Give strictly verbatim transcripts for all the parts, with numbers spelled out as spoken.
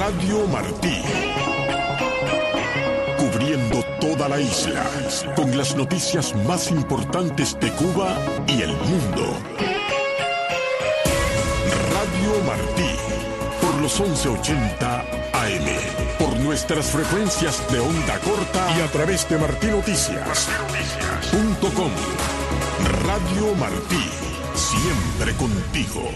Radio Martí. Cubriendo toda la isla, con las noticias más importantes de Cuba y el mundo. Radio Martí, por los once ochenta A M, por nuestras frecuencias de onda corta y a través de martí noticias punto com. Radio Martí, siempre contigo.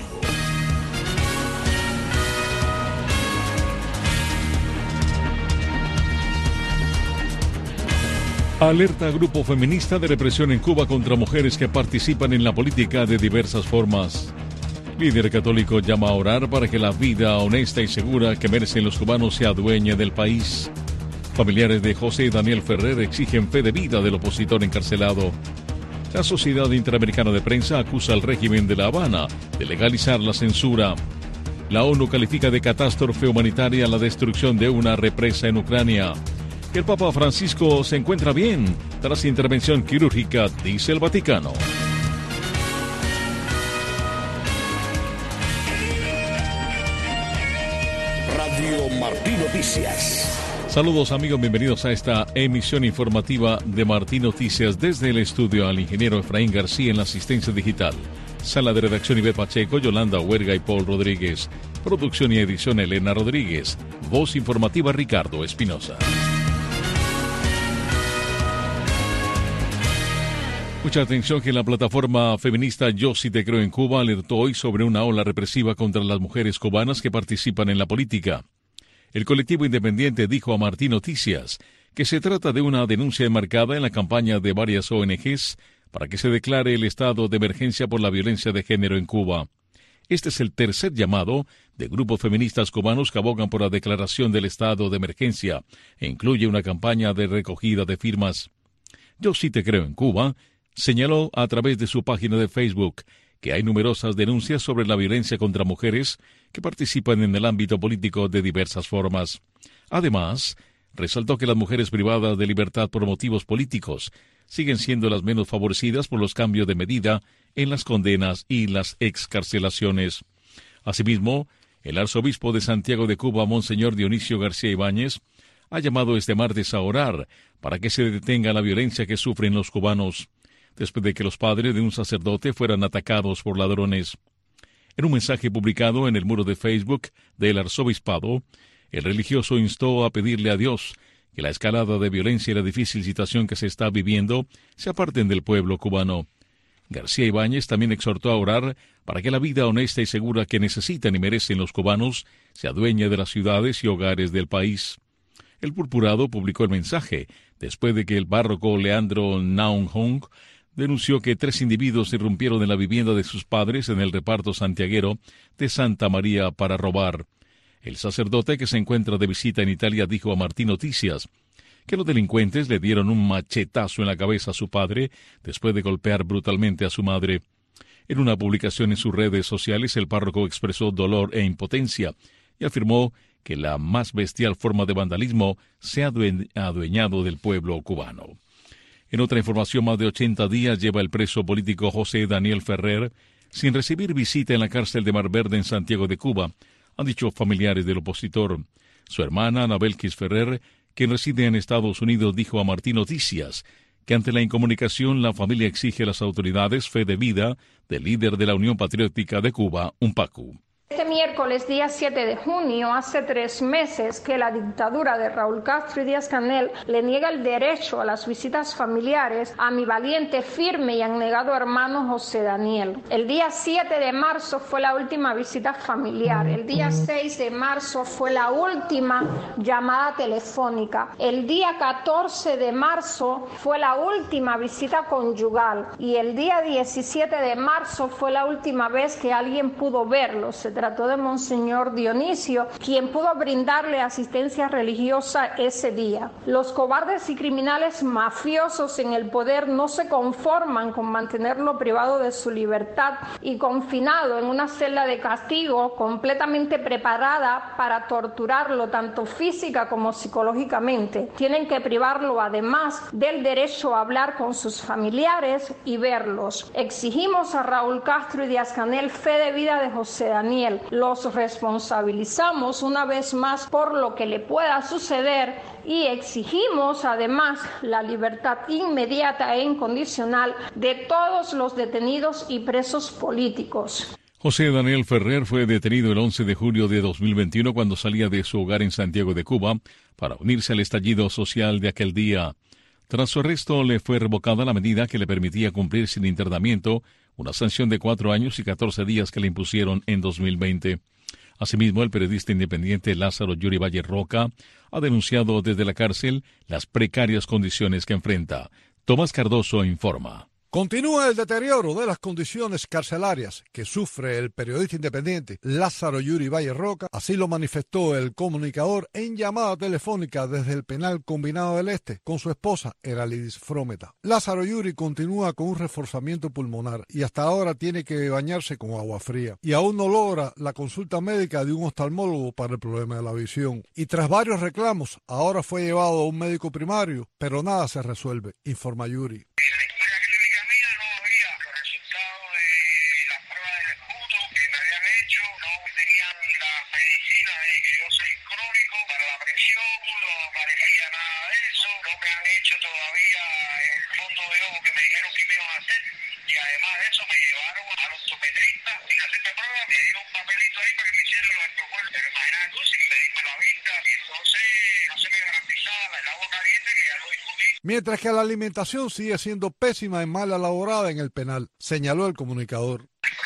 Alerta Grupo Feminista de represión en Cuba contra mujeres que participan en la política de diversas formas. Líder católico llama a orar para que la vida honesta y segura que merecen los cubanos se adueñe del país. Familiares de José Daniel Ferrer exigen fe de vida del opositor encarcelado. La Sociedad Interamericana de Prensa acusa al régimen de La Habana de legalizar la censura. La ONU califica de catástrofe humanitaria la destrucción de una represa en Ucrania. El Papa Francisco se encuentra bien tras intervención quirúrgica, dice el Vaticano. Radio Martí Noticias. Saludos amigos, bienvenidos a esta emisión informativa de Martí Noticias. Desde el estudio al ingeniero Efraín García en la asistencia digital. Sala de redacción Ivette Pacheco, Yolanda Huerga y Paul Rodríguez. Producción y edición Elena Rodríguez. Voz informativa Ricardo Espinosa. Mucha atención que la plataforma feminista Yo Sí Te Creo en Cuba alertó hoy sobre una ola represiva contra las mujeres cubanas que participan en la política. El colectivo independiente dijo a Martí Noticias que se trata de una denuncia enmarcada en la campaña de varias O N Ges para que se declare el estado de emergencia por la violencia de género en Cuba. Este es el tercer llamado de grupos feministas cubanos que abogan por la declaración del estado de emergencia e incluye una campaña de recogida de firmas. Yo Sí Te Creo en Cuba señaló a través de su página de Facebook que hay numerosas denuncias sobre la violencia contra mujeres que participan en el ámbito político de diversas formas. Además, resaltó que las mujeres privadas de libertad por motivos políticos siguen siendo las menos favorecidas por los cambios de medida en las condenas y las excarcelaciones. Asimismo, el arzobispo de Santiago de Cuba, Monseñor Dionisio García Ibáñez, ha llamado este martes a orar para que se detenga la violencia que sufren los cubanos, después de que los padres de un sacerdote fueran atacados por ladrones. En un mensaje publicado en el muro de Facebook del arzobispado, el religioso instó a pedirle a Dios que la escalada de violencia y la difícil situación que se está viviendo se aparten del pueblo cubano. García Ibáñez también exhortó a orar para que la vida honesta y segura que necesitan y merecen los cubanos se adueñe de las ciudades y hogares del país. El purpurado publicó el mensaje después de que el párroco Leandro Naun Hong denunció que tres individuos irrumpieron en la vivienda de sus padres en el reparto santiaguero de Santa María para robar. El sacerdote, que se encuentra de visita en Italia, dijo a Martí Noticias que los delincuentes le dieron un machetazo en la cabeza a su padre después de golpear brutalmente a su madre. En una publicación en sus redes sociales, el párroco expresó dolor e impotencia y afirmó que la más bestial forma de vandalismo se ha adueñado del pueblo cubano. En otra información, más de ochenta días lleva el preso político José Daniel Ferrer sin recibir visita en la cárcel de Mar Verde en Santiago de Cuba, han dicho familiares del opositor. Su hermana, Ana Belkis Ferrer, quien reside en Estados Unidos, dijo a Martí Noticias que ante la incomunicación la familia exige a las autoridades fe de vida del líder de la Unión Patriótica de Cuba, UNPACU. Este miércoles, día siete de junio, hace tres meses que la dictadura de Raúl Castro y Díaz-Canel le niega el derecho a las visitas familiares a mi valiente, firme y abnegado hermano José Daniel. El día siete de marzo fue la última visita familiar. El día seis de marzo fue la última llamada telefónica. El día catorce de marzo fue la última visita conyugal. Y el día diecisiete de marzo fue la última vez que alguien pudo verlo. Se trató de Monseñor Dionisio, quien pudo brindarle asistencia religiosa ese día. Los cobardes y criminales mafiosos en el poder no se conforman con mantenerlo privado de su libertad y confinado en una celda de castigo completamente preparada para torturarlo tanto física como psicológicamente. Tienen que privarlo además del derecho a hablar con sus familiares y verlos. Exigimos a Raúl Castro y Díaz-Canel fe de vida de José Daniel. Canel. Los responsabilizamos una vez más por lo que le pueda suceder y exigimos además la libertad inmediata e incondicional de todos los detenidos y presos políticos. José Daniel Ferrer fue detenido el once de julio de dos mil veintiuno cuando salía de su hogar en Santiago de Cuba para unirse al estallido social de aquel día. Tras su arresto, le fue revocada la medida que le permitía cumplir sin internamiento una sanción de cuatro años y catorce días que le impusieron en dos mil veinte. Asimismo, el periodista independiente Lázaro Yuri Valle Roca ha denunciado desde la cárcel las precarias condiciones que enfrenta. Tomás Cardoso informa. Continúa el deterioro de las condiciones carcelarias que sufre el periodista independiente Lázaro Yuri Valle Roca. Así lo manifestó el comunicador en llamada telefónica desde el penal combinado del Este con su esposa Eralidis Frometa. Lázaro Yuri continúa con un reforzamiento pulmonar y hasta ahora tiene que bañarse con agua fría y aún no logra la consulta médica de un oftalmólogo para el problema de la visión. Y tras varios reclamos, ahora fue llevado a un médico primario, pero nada se resuelve, informa Yuri. Mientras que la alimentación sigue siendo pésima y mal elaborada en el penal, señaló el comunicador.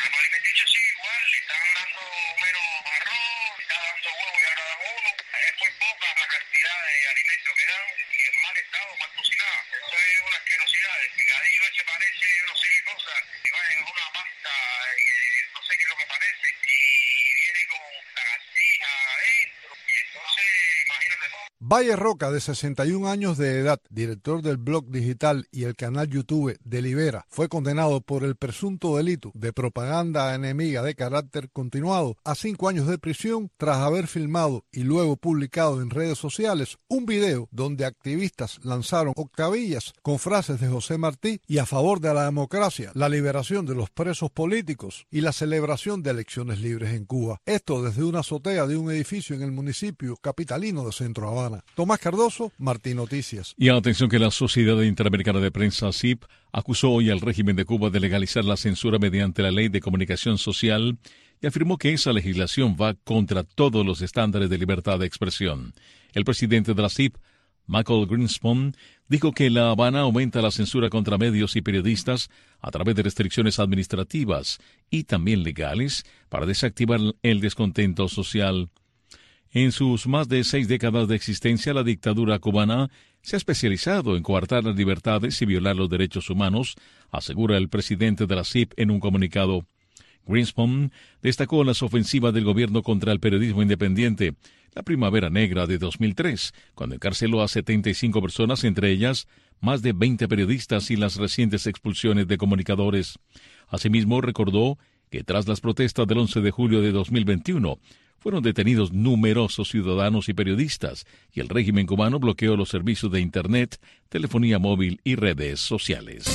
Valle Roca, de sesenta y un años de edad, director del blog digital y el canal YouTube Delibera, fue condenado por el presunto delito de propaganda enemiga de carácter continuado a cinco años de prisión tras haber filmado y luego publicado en redes sociales un video donde activistas lanzaron octavillas con frases de José Martí y a favor de la democracia, la liberación de los presos políticos y la celebración de elecciones libres en Cuba. Esto desde una azotea de un edificio en el municipio capitalino de Centro Habana. Tomás Cardoso, Martín Noticias. Y atención que la Sociedad Interamericana de Prensa, S I P, acusó hoy al régimen de Cuba de legalizar la censura mediante la Ley de Comunicación Social y afirmó que esa legislación va contra todos los estándares de libertad de expresión. El presidente de la S I P, Michael Greenspan, dijo que La Habana aumenta la censura contra medios y periodistas a través de restricciones administrativas y también legales para desactivar el descontento social. En sus más de seis décadas de existencia, la dictadura cubana se ha especializado en coartar las libertades y violar los derechos humanos, asegura el presidente de la S I P en un comunicado. Greenspan destacó las ofensivas del gobierno contra el periodismo independiente, la Primavera Negra de dos mil tres, cuando encarceló a setenta y cinco personas, entre ellas más de veinte periodistas, y las recientes expulsiones de comunicadores. Asimismo, recordó que tras las protestas del once de julio de dos mil veintiuno, fueron detenidos numerosos ciudadanos y periodistas, y el régimen cubano bloqueó los servicios de Internet, telefonía móvil y redes sociales.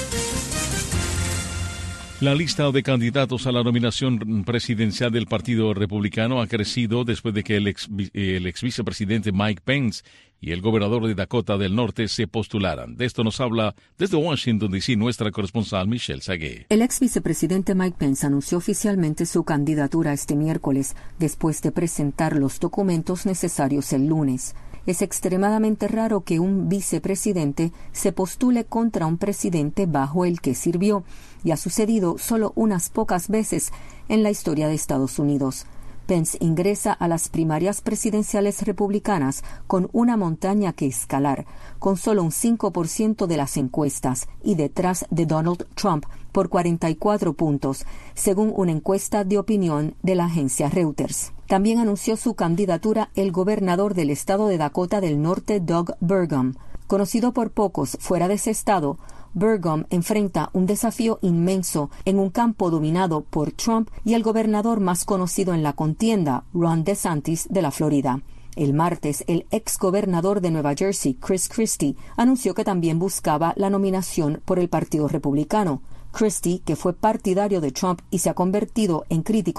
La lista de candidatos a la nominación presidencial del Partido Republicano ha crecido después de que el ex, el ex vicepresidente Mike Pence y el gobernador de Dakota del Norte se postularan. De esto nos habla desde Washington, D C, nuestra corresponsal Michelle Sagué. El ex vicepresidente Mike Pence anunció oficialmente su candidatura este miércoles, después de presentar los documentos necesarios el lunes. Es extremadamente raro que un vicepresidente se postule contra un presidente bajo el que sirvió, y ha sucedido solo unas pocas veces en la historia de Estados Unidos. Pence ingresa a las primarias presidenciales republicanas con una montaña que escalar, con solo un cinco por ciento de las encuestas y detrás de Donald Trump por cuarenta y cuatro puntos, según una encuesta de opinión de la agencia Reuters. También anunció su candidatura el gobernador del estado de Dakota del Norte, Doug Burgum. Conocido por pocos fuera de ese estado, Burgum enfrenta un desafío inmenso en un campo dominado por Trump y el gobernador más conocido en la contienda, Ron DeSantis, de la Florida. El martes, el exgobernador de Nueva Jersey, Chris Christie, anunció que también buscaba la nominación por el Partido Republicano. Christie, que fue partidario de Trump y se ha convertido en crítico,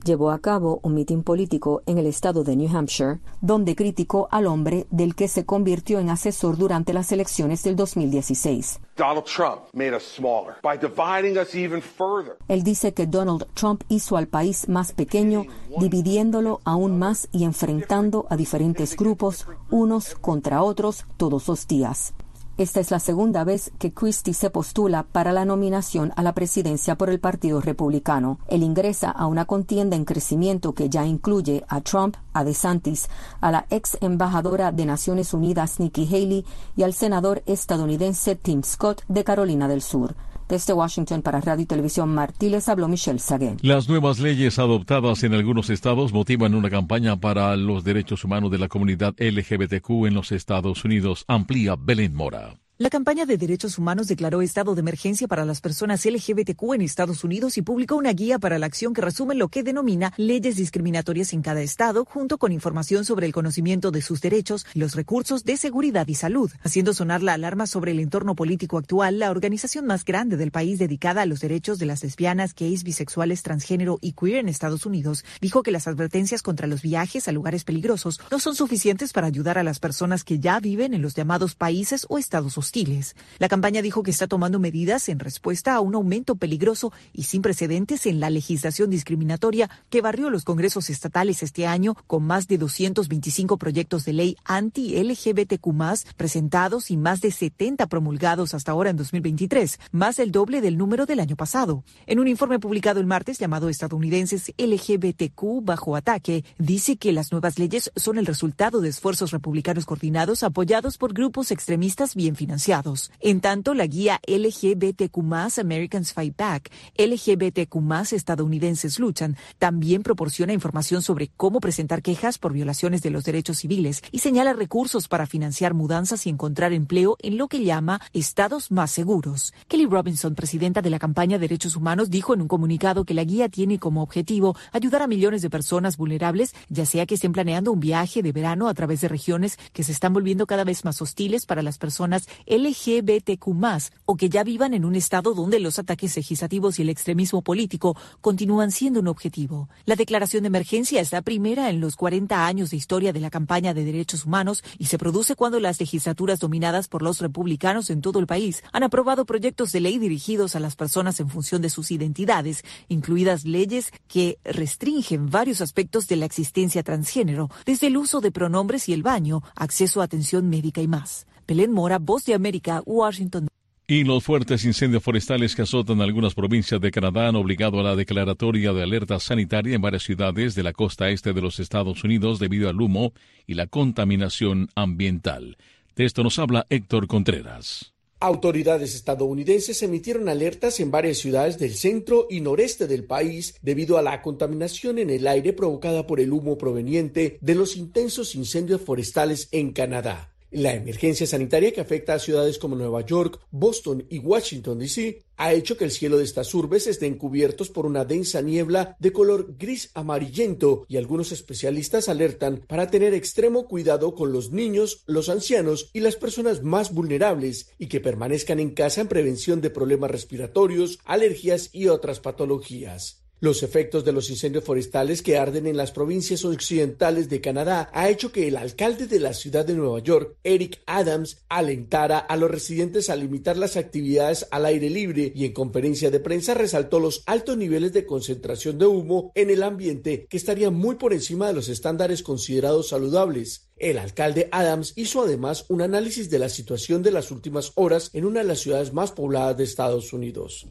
llevó a cabo un mitin político en el estado de New Hampshire, donde criticó al hombre del que se convirtió en asesor durante las elecciones del dos mil dieciséis. Donald Trump made us smaller by dividing us even further. Él dice que Donald Trump hizo al país más pequeño, dividiéndolo aún más y enfrentando a diferentes grupos, unos contra otros, todos los días. Esta es la segunda vez que Christie se postula para la nominación a la presidencia por el Partido Republicano. Él ingresa a una contienda en crecimiento que ya incluye a Trump, a DeSantis, a la ex embajadora de Naciones Unidas Nikki Haley y al senador estadounidense Tim Scott de Carolina del Sur. Desde Washington para Radio y Televisión Martí les habló Michelle Sagué. Las nuevas leyes adoptadas en algunos estados motivan una campaña para los derechos humanos de la comunidad L G B T Q en los Estados Unidos. Amplía Belén Mora. La campaña de derechos humanos declaró estado de emergencia para las personas L G B T Q en Estados Unidos y publicó una guía para la acción que resume lo que denomina leyes discriminatorias en cada estado, junto con información sobre el conocimiento de sus derechos y los recursos de seguridad y salud. Haciendo sonar la alarma sobre el entorno político actual, la organización más grande del país dedicada a los derechos de las lesbianas, gays, bisexuales, transgénero y queer en Estados Unidos, dijo que las advertencias contra los viajes a lugares peligrosos no son suficientes para ayudar a las personas que ya viven en los llamados países o estados hostiles. La campaña dijo que está tomando medidas en respuesta a un aumento peligroso y sin precedentes en la legislación discriminatoria que barrió los congresos estatales este año, con más de doscientos veinticinco proyectos de ley anti-L G B T Q más, presentados y más de setenta promulgados hasta ahora en dos mil veintitrés, más el doble del número del año pasado. En un informe publicado el martes llamado Estadounidenses L G B T Q bajo ataque, dice que las nuevas leyes son el resultado de esfuerzos republicanos coordinados apoyados por grupos extremistas bien financiados. En tanto, la guía L G B T Q más, Americans Fight Back, L G B T Q más, estadounidenses luchan, también proporciona información sobre cómo presentar quejas por violaciones de los derechos civiles y señala recursos para financiar mudanzas y encontrar empleo en lo que llama estados más seguros. Kelly Robinson, presidenta de la campaña de Derechos Humanos, dijo en un comunicado que la guía tiene como objetivo ayudar a millones de personas vulnerables, ya sea que estén planeando un viaje de verano a través de regiones que se están volviendo cada vez más hostiles para las personas L G B T Q más, o que ya vivan en un estado donde los ataques legislativos y el extremismo político continúan siendo un objetivo. La declaración de emergencia es la primera en los cuarenta años de historia de la campaña de derechos humanos y se produce cuando las legislaturas dominadas por los republicanos en todo el país han aprobado proyectos de ley dirigidos a las personas en función de sus identidades, incluidas leyes que restringen varios aspectos de la existencia transgénero, desde el uso de pronombres y el baño, acceso a atención médica y más. Belén Mora, Voz de América, Washington. Y los fuertes incendios forestales que azotan algunas provincias de Canadá han obligado a la declaratoria de alerta sanitaria en varias ciudades de la costa este de los Estados Unidos debido al humo y la contaminación ambiental. De esto nos habla Héctor Contreras. Autoridades estadounidenses emitieron alertas en varias ciudades del centro y noreste del país debido a la contaminación en el aire provocada por el humo proveniente de los intensos incendios forestales en Canadá. La emergencia sanitaria que afecta a ciudades como Nueva York, Boston y Washington, D C ha hecho que el cielo de estas urbes estén cubiertos por una densa niebla de color gris amarillento y algunos especialistas alertan para tener extremo cuidado con los niños, los ancianos y las personas más vulnerables y que permanezcan en casa en prevención de problemas respiratorios, alergias y otras patologías. Los efectos de los incendios forestales que arden en las provincias occidentales de Canadá ha hecho que el alcalde de la ciudad de Nueva York, Eric Adams, alentara a los residentes a limitar las actividades al aire libre y en conferencia de prensa resaltó los altos niveles de concentración de humo en el ambiente que estarían muy por encima de los estándares considerados saludables. El alcalde Adams hizo además un análisis de la situación de las últimas horas en una de las ciudades más pobladas de Estados Unidos.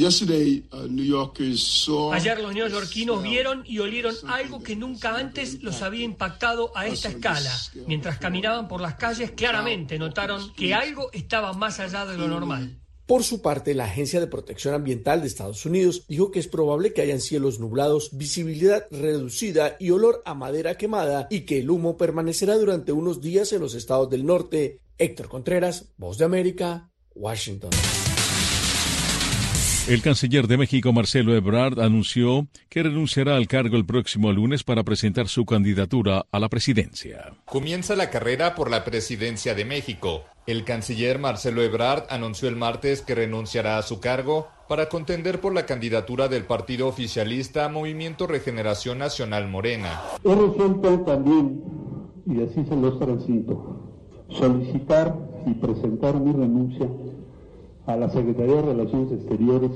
Ayer los neoyorquinos vieron y olieron algo que nunca antes los había impactado a esta escala. Mientras caminaban por las calles, claramente notaron que algo estaba más allá de lo normal. Por su parte, la Agencia de Protección Ambiental de Estados Unidos dijo que es probable que hayan cielos nublados, visibilidad reducida y olor a madera quemada y que el humo permanecerá durante unos días en los estados del norte. Héctor Contreras, Voz de América, Washington. El canciller de México, Marcelo Ebrard, anunció que renunciará al cargo el próximo lunes para presentar su candidatura a la presidencia. Comienza la carrera por la presidencia de México. El canciller Marcelo Ebrard anunció el martes que renunciará a su cargo para contender por la candidatura del partido oficialista Movimiento Regeneración Nacional Morena. He resuelto también, y así se los transmito, solicitar y presentar mi renuncia a la Secretaría de Relaciones Exteriores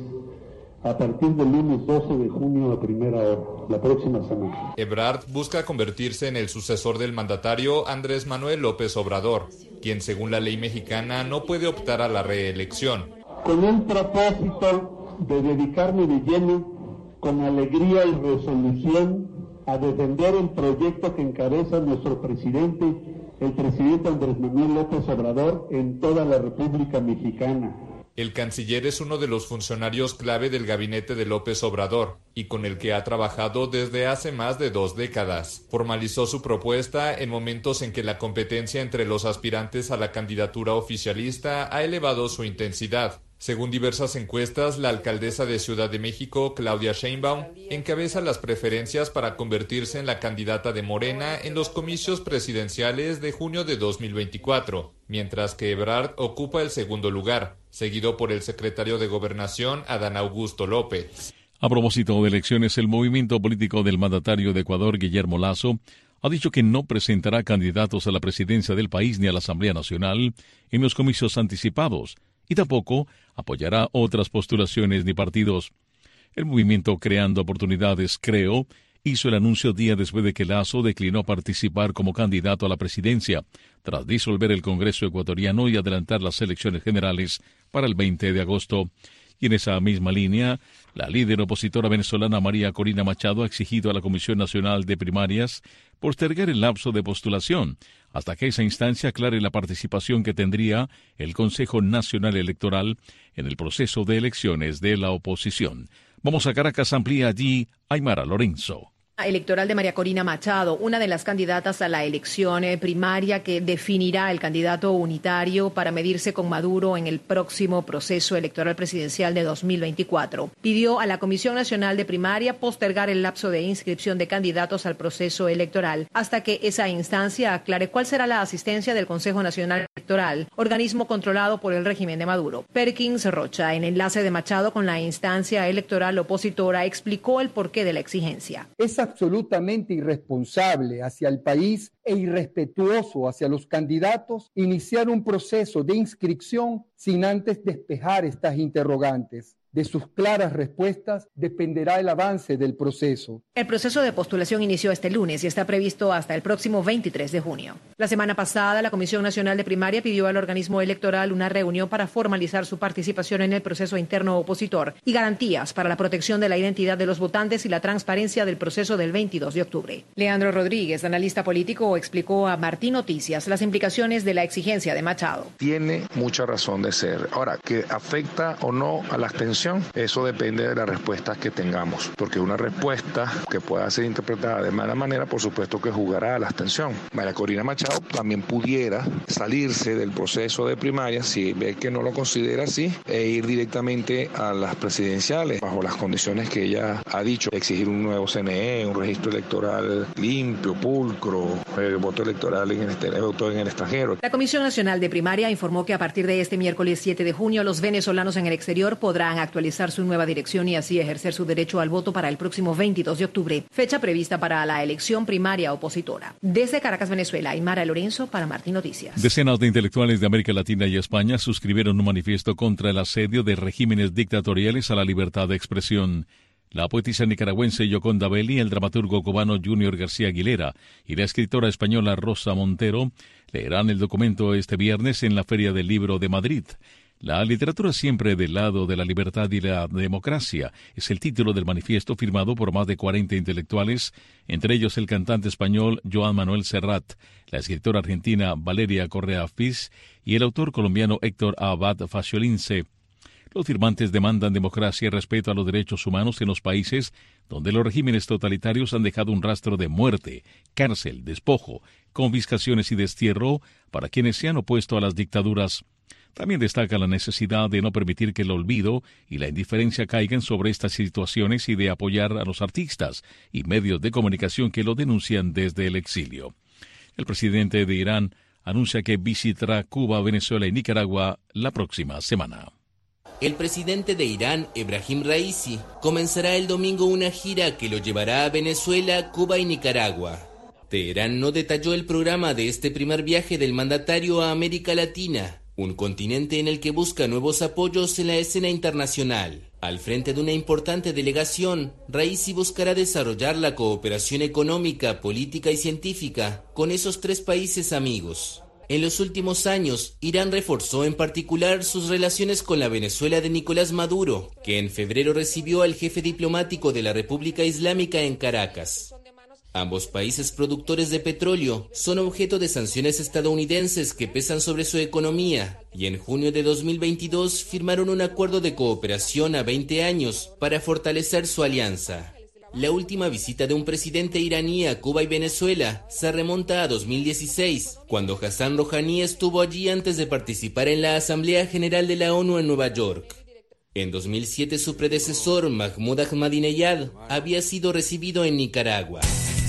a partir del lunes doce de junio a primera hora, la próxima semana. Ebrard busca convertirse en el sucesor del mandatario Andrés Manuel López Obrador, quien según la ley mexicana no puede optar a la reelección. Con el propósito de dedicarme de lleno, con alegría y resolución, a defender el proyecto que encabeza nuestro presidente, el presidente Andrés Manuel López Obrador, en toda la República Mexicana. El canciller es uno de los funcionarios clave del gabinete de López Obrador y con el que ha trabajado desde hace más de dos décadas. Formalizó su propuesta en momentos en que la competencia entre los aspirantes a la candidatura oficialista ha elevado su intensidad. Según diversas encuestas, la alcaldesa de Ciudad de México, Claudia Sheinbaum, encabeza las preferencias para convertirse en la candidata de Morena en los comicios presidenciales de junio de dos mil veinticuatro, mientras que Ebrard ocupa el segundo lugar, seguido por el secretario de Gobernación, Adán Augusto López. A propósito de elecciones, el movimiento político del mandatario de Ecuador, Guillermo Lasso, ha dicho que no presentará candidatos a la presidencia del país ni a la Asamblea Nacional en los comicios anticipados, y tampoco apoyará otras postulaciones ni partidos. El movimiento Creando Oportunidades, Creo, hizo el anuncio día después de que Lasso declinó participar como candidato a la presidencia, tras disolver el Congreso ecuatoriano y adelantar las elecciones generales para el veinte de agosto. Y en esa misma línea, la líder opositora venezolana María Corina Machado ha exigido a la Comisión Nacional de Primarias postergar el lapso de postulación hasta que esa instancia aclare la participación que tendría el Consejo Nacional Electoral en el proceso de elecciones de la oposición. Vamos a Caracas, amplía allí Aymara Lorenzo. Electoral de María Corina Machado, una de las candidatas a la elección primaria que definirá el candidato unitario para medirse con Maduro en el próximo proceso electoral presidencial de dos mil veinticuatro. Pidió a la Comisión Nacional de Primaria postergar el lapso de inscripción de candidatos al proceso electoral hasta que esa instancia aclare cuál será la asistencia del Consejo Nacional Electoral, organismo controlado por el régimen de Maduro. Perkins Rocha, en enlace de Machado con la instancia electoral opositora, explicó el porqué de la exigencia. Esa absolutamente irresponsable hacia el país e irrespetuoso hacia los candidatos iniciar un proceso de inscripción sin antes despejar estas interrogantes. De sus claras respuestas dependerá el avance del proceso. El proceso de postulación inició este lunes y está previsto hasta el próximo veintitrés de junio. La semana pasada, la Comisión Nacional de Primaria pidió al organismo electoral una reunión para formalizar su participación en el proceso interno opositor y garantías para la protección de la identidad de los votantes y la transparencia del proceso del veintidós de octubre. Leandro Rodríguez, analista político, explicó a Martín Noticias las implicaciones de la exigencia de Machado. Tiene mucha razón de ser. Ahora, ¿que afecta o no a la abstención? Eso depende de las respuestas que tengamos, porque una respuesta que pueda ser interpretada de mala manera, por supuesto que jugará a la abstención. María Corina Machado también pudiera salirse del proceso de primaria si ve que no lo considera así e ir directamente a las presidenciales bajo las condiciones que ella ha dicho, exigir un nuevo C N E, un registro electoral limpio, pulcro, el voto electoral en el, el voto en el extranjero. La Comisión Nacional de Primaria informó que a partir de este miércoles siete de junio los venezolanos en el exterior podrán actualizar su nueva dirección y así ejercer su derecho al voto para el próximo veintidós de octubre, fecha prevista para la elección primaria opositora. Desde Caracas, Venezuela, Aymara Lorenzo para Martín Noticias. Decenas de intelectuales de América Latina y España suscribieron un manifiesto contra el asedio de regímenes dictatoriales a la libertad de expresión. La poetisa nicaragüense Yoconda Belli, el dramaturgo cubano Junior García Aguilera y la escritora española Rosa Montero leerán el documento este viernes en la Feria del Libro de Madrid. La literatura siempre del lado de la libertad y la democracia es el título del manifiesto firmado por más de cuarenta intelectuales, entre ellos el cantante español Joan Manuel Serrat, la escritora argentina Valeria Correa Fis y el autor colombiano Héctor Abad Faciolince. Los firmantes demandan democracia y respeto a los derechos humanos en los países donde los regímenes totalitarios han dejado un rastro de muerte, cárcel, despojo, confiscaciones y destierro para quienes se han opuesto a las dictaduras. También destaca la necesidad de no permitir que el olvido y la indiferencia caigan sobre estas situaciones y de apoyar a los artistas y medios de comunicación que lo denuncian desde el exilio. El presidente de Irán anuncia que visitará Cuba, Venezuela y Nicaragua la próxima semana. El presidente de Irán, Ebrahim Raisi, comenzará el domingo una gira que lo llevará a Venezuela, Cuba y Nicaragua. Teherán no detalló el programa de este primer viaje del mandatario a América Latina, un continente en el que busca nuevos apoyos en la escena internacional. Al frente de una importante delegación, Raisi buscará desarrollar la cooperación económica, política y científica con esos tres países amigos. En los últimos años, Irán reforzó en particular sus relaciones con la Venezuela de Nicolás Maduro, que en febrero recibió al jefe diplomático de la República Islámica en Caracas. Ambos países productores de petróleo son objeto de sanciones estadounidenses que pesan sobre su economía, y en junio de dos mil veintidós firmaron un acuerdo de cooperación a veinte años para fortalecer su alianza. La última visita de un presidente iraní a Cuba y Venezuela se remonta a dos mil dieciséis, cuando Hassan Rouhani estuvo allí antes de participar en la Asamblea General de la ONU en Nueva York. En dos mil siete su predecesor, Mahmoud Ahmadinejad, había sido recibido en Nicaragua.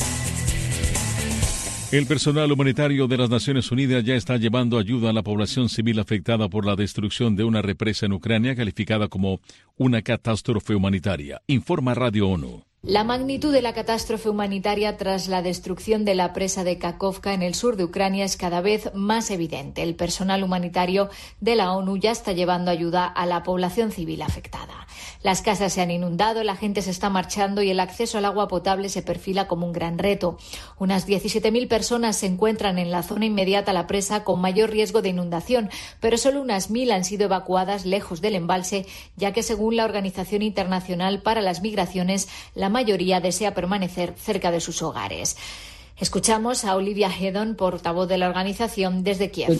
El personal humanitario de las Naciones Unidas ya está llevando ayuda a la población civil afectada por la destrucción de una represa en Ucrania calificada como una catástrofe humanitaria, informa Radio ONU. La magnitud de la catástrofe humanitaria tras la destrucción de la presa de Kakhovka en el sur de Ucrania es cada vez más evidente. El personal humanitario de la ONU ya está llevando ayuda a la población civil afectada. Las casas se han inundado, la gente se está marchando y el acceso al agua potable se perfila como un gran reto. Unas diecisiete mil personas se encuentran en la zona inmediata a la presa con mayor riesgo de inundación, pero solo unas mil han sido evacuadas lejos del embalse, ya que según la Organización Internacional para las Migraciones, la mayoría desea permanecer cerca de sus hogares. Escuchamos a Olivia Hedon, portavoz de la organización desde Kiev.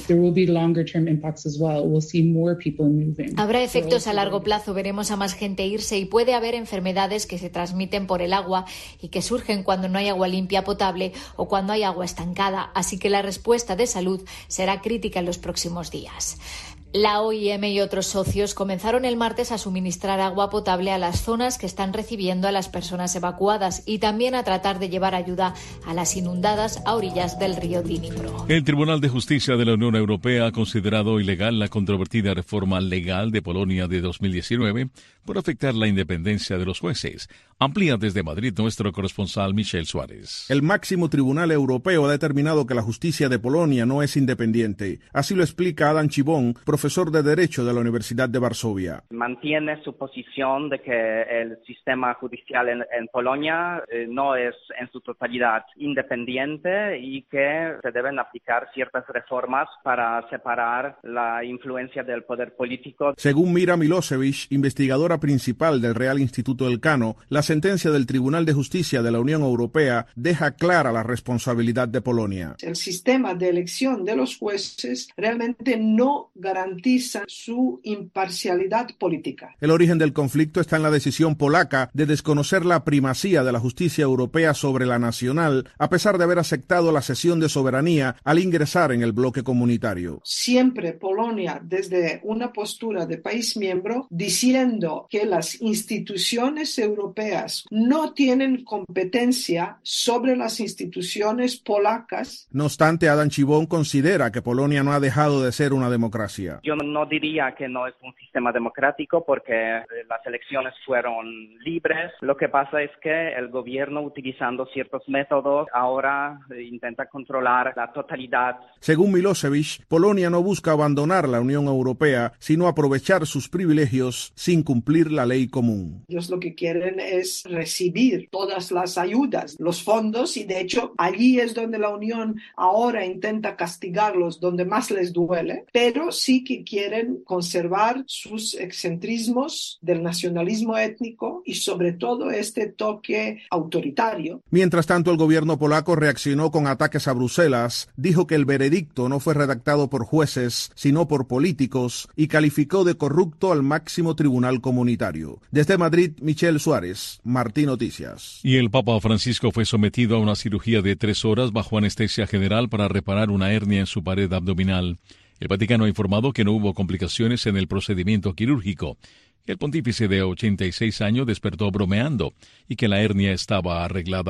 Habrá efectos a largo plazo, veremos a más gente irse y puede haber enfermedades que se transmiten por el agua y que surgen cuando no hay agua limpia potable o cuando hay agua estancada, así que la respuesta de salud será crítica en los próximos días. La O I M y otros socios comenzaron el martes a suministrar agua potable a las zonas que están recibiendo a las personas evacuadas y también a tratar de llevar ayuda a las inundadas a orillas del río Dnipro. El Tribunal de Justicia de la Unión Europea ha considerado ilegal la controvertida reforma legal de Polonia de dos mil diecinueve por afectar la independencia de los jueces. Amplía desde Madrid nuestro corresponsal Michel Suárez. El máximo tribunal europeo ha determinado que la justicia de Polonia no es independiente. Así lo explica Adam Chibón, profesor de Derecho de la Universidad de Varsovia. Mantiene su posición de que el sistema judicial en, en Polonia eh, no es en su totalidad independiente y que se deben aplicar ciertas reformas para separar la influencia del poder político. Según Mira Milosevic, investigadora principal del Real Instituto Elcano, la sentencia del Tribunal de Justicia de la Unión Europea deja clara la responsabilidad de Polonia. El sistema de elección de los jueces realmente no garantiza su imparcialidad política. El origen del conflicto está en la decisión polaca de desconocer la primacía de la justicia europea sobre la nacional, a pesar de haber aceptado la cesión de soberanía al ingresar en el bloque comunitario. Siempre Polonia, desde una postura de país miembro, diciendo que las instituciones europeas no tienen competencia sobre las instituciones polacas. No obstante, Adam Chibón considera que Polonia no ha dejado de ser una democracia. Yo no diría que no es un sistema democrático porque las elecciones fueron libres. Lo que pasa es que el gobierno, utilizando ciertos métodos, ahora intenta controlar la totalidad. Según Milosevic, Polonia no busca abandonar la Unión Europea, sino aprovechar sus privilegios sin cumplir la ley común. Ellos lo que quieren es recibir todas las ayudas, los fondos, y de hecho allí es donde la Unión ahora intenta castigarlos, donde más les duele, pero sí que quieren conservar sus excentrismos del nacionalismo étnico y sobre todo este toque autoritario. Mientras tanto, el gobierno polaco reaccionó con ataques a Bruselas, dijo que el veredicto no fue redactado por jueces, sino por políticos, y calificó de corrupto al máximo tribunal comunitario. Desde Madrid, Michel Suárez, Martín Noticias. Y el Papa Francisco fue sometido a una cirugía de tres horas bajo anestesia general para reparar una hernia en su pared abdominal. El Vaticano ha informado que no hubo complicaciones en el procedimiento quirúrgico, que el pontífice de ochenta y seis años despertó bromeando y que la hernia estaba arreglada.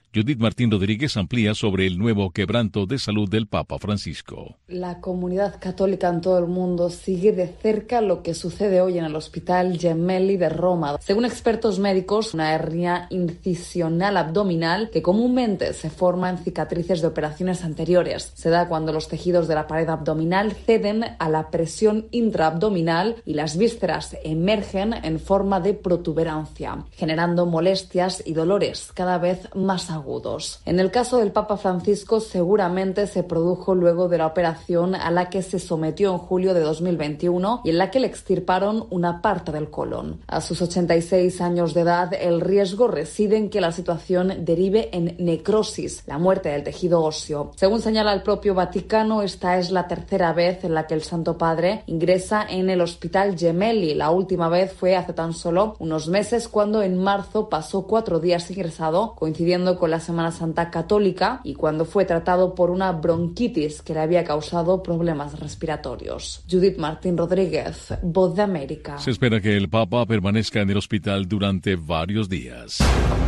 Judith Martín Rodríguez amplía sobre el nuevo quebranto de salud del Papa Francisco. La comunidad católica en todo el mundo sigue de cerca lo que sucede hoy en el Hospital Gemelli de Roma. Según expertos médicos, una hernia incisional abdominal que comúnmente se forma en cicatrices de operaciones anteriores. Se da cuando los tejidos de la pared abdominal ceden a la presión intraabdominal y las vísceras emergen en forma de protuberancia, generando molestias y dolores cada vez más agudos. En el caso del Papa Francisco, seguramente se produjo luego de la operación a la que se sometió en julio de dos mil veintiuno y en la que le extirparon una parte del colon. A sus ochenta y seis años de edad, el riesgo reside en que la situación derive en necrosis, la muerte del tejido óseo. Según señala el propio Vaticano, esta es la tercera vez en la que el Santo Padre ingresa en el Hospital Gemelli. La última vez fue hace tan solo unos meses, cuando en marzo pasó cuatro días ingresado, coincidiendo con la Semana Santa Católica, y cuando fue tratado por una bronquitis que le había causado problemas respiratorios. Judith Martín Rodríguez, Voz de América. Se espera que el Papa permanezca en el hospital durante varios días.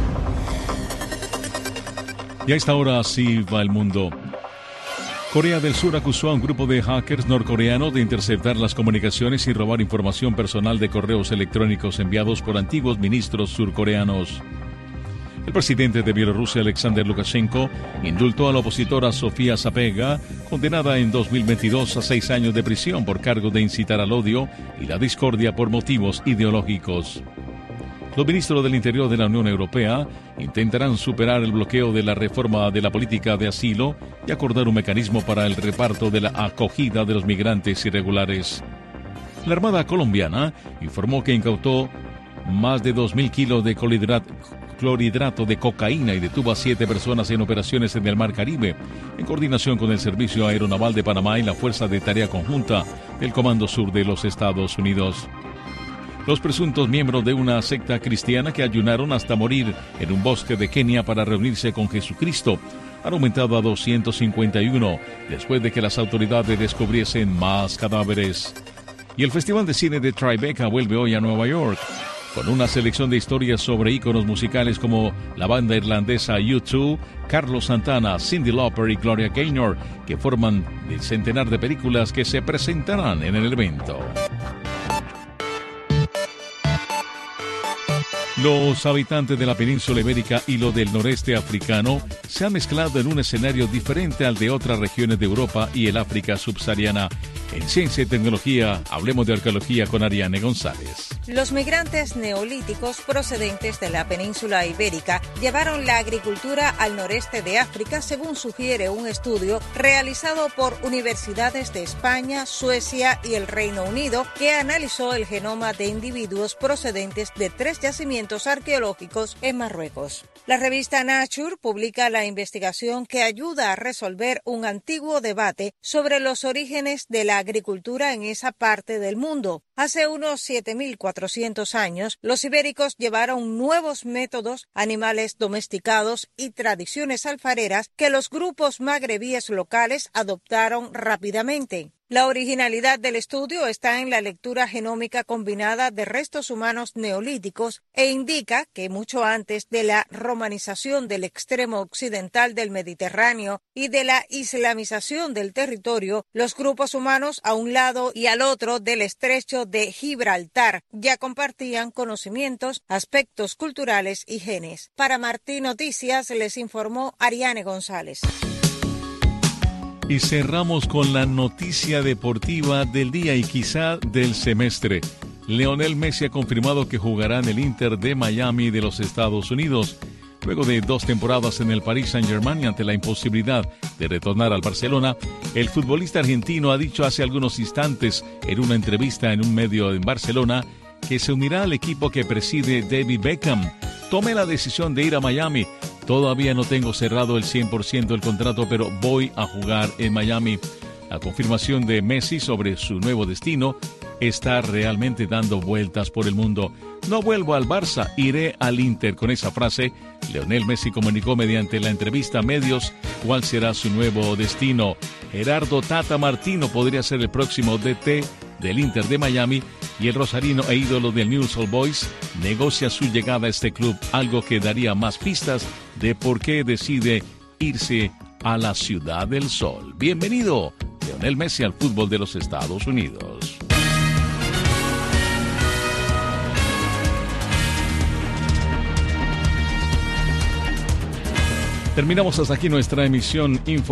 Y a esta hora así va el mundo. Corea del Sur acusó a un grupo de hackers norcoreanos de interceptar las comunicaciones y robar información personal de correos electrónicos enviados por antiguos ministros surcoreanos. El presidente de Bielorrusia, Alexander Lukashenko, indultó a la opositora Sofía Sapega, condenada en dos mil veintidós a seis años de prisión por cargo de incitar al odio y la discordia por motivos ideológicos. Los ministros del Interior de la Unión Europea intentarán superar el bloqueo de la reforma de la política de asilo y acordar un mecanismo para el reparto de la acogida de los migrantes irregulares. La Armada colombiana informó que incautó más de dos mil kilos de clorhidrato clorhidrato de cocaína y detuvo a siete personas en operaciones en el Mar Caribe, en coordinación con el Servicio Aeronaval de Panamá y la Fuerza de Tarea Conjunta del Comando Sur de los Estados Unidos. Los presuntos miembros de una secta cristiana que ayunaron hasta morir en un bosque de Kenia para reunirse con Jesucristo han aumentado a doscientos cincuenta y uno después de que las autoridades descubriesen más cadáveres. Y el Festival de Cine de Tribeca vuelve hoy a Nueva York, con una selección de historias sobre íconos musicales como la banda irlandesa U dos, Carlos Santana, Cyndi Lauper y Gloria Gaynor, que forman el centenar de películas que se presentarán en el evento. Los habitantes de la península ibérica y lo del noreste africano se han mezclado en un escenario diferente al de otras regiones de Europa y el África subsahariana. En Ciencia y Tecnología, hablemos de arqueología con Ariane González. Los migrantes neolíticos procedentes de la península ibérica llevaron la agricultura al noreste de África, según sugiere un estudio realizado por universidades de España, Suecia y el Reino Unido, que analizó el genoma de individuos procedentes de tres yacimientos arqueológicos en Marruecos. La revista Nature publica la investigación que ayuda a resolver un antiguo debate sobre los orígenes de la agricultura en esa parte del mundo. Hace unos siete mil cuatrocientos años, los ibéricos llevaron nuevos métodos, animales domesticados y tradiciones alfareras que los grupos magrebíes locales adoptaron rápidamente. La originalidad del estudio está en la lectura genómica combinada de restos humanos neolíticos e indica que mucho antes de la romanización del extremo occidental del Mediterráneo y de la islamización del territorio, los grupos humanos a un lado y al otro del estrecho de Gibraltar ya compartían conocimientos, aspectos culturales y genes. Para Martí Noticias les informó Ariane González. Y cerramos con la noticia deportiva del día y quizá del semestre. Lionel Messi ha confirmado que jugará en el Inter de Miami de los Estados Unidos, luego de dos temporadas en el Paris Saint-Germain y ante la imposibilidad de retornar al Barcelona. El futbolista argentino ha dicho hace algunos instantes en una entrevista en un medio en Barcelona que se unirá al equipo que preside David Beckham. Tomé la decisión de ir a Miami. Todavía no tengo cerrado el cien por ciento del contrato, pero voy a jugar en Miami. La confirmación de Messi sobre su nuevo destino está realmente dando vueltas por el mundo. No vuelvo al Barça, iré al Inter. Con esa frase, Lionel Messi comunicó mediante la entrevista a medios cuál será su nuevo destino. Gerardo Tata Martino podría ser el próximo D T del Inter de Miami, y el rosarino e ídolo del Newell's Old Boys negocia su llegada a este club, algo que daría más pistas de por qué decide irse a la Ciudad del Sol. Bienvenido, Lionel Messi, al fútbol de los Estados Unidos. Terminamos hasta aquí nuestra emisión Info